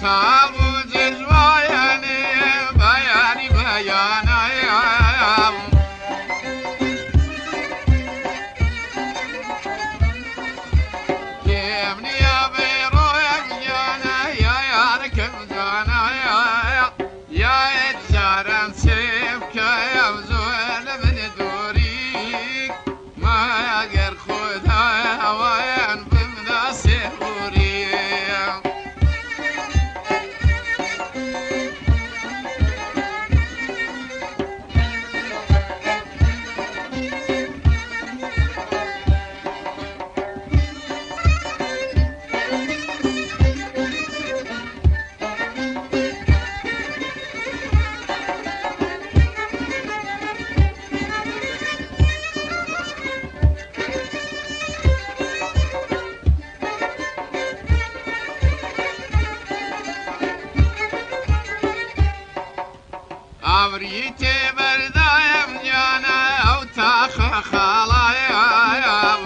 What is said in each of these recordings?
عمريتي بردايم جانا او تاخ خلايا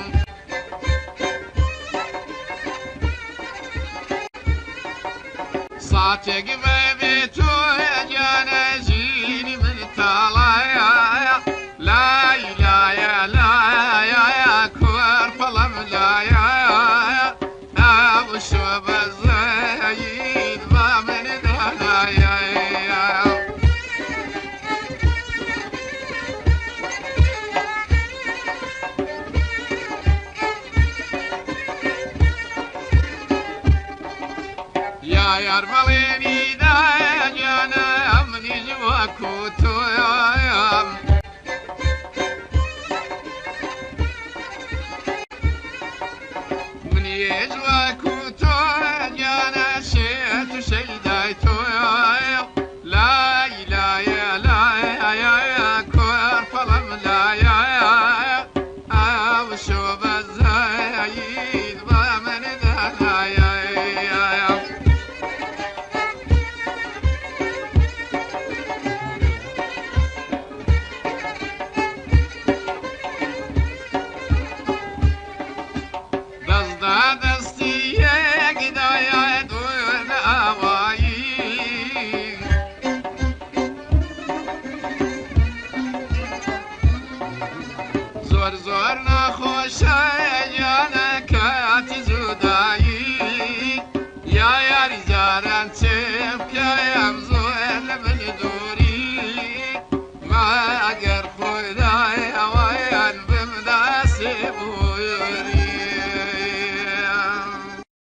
صاتق بيتو جانا جيني من تالايا لا يا لا يا كور فلم لا يا ابو شوب الزايد ما من دهايا يا يرمليني دا جانا مني جواكوتو يا مني جواكوتو جانا شيت شيء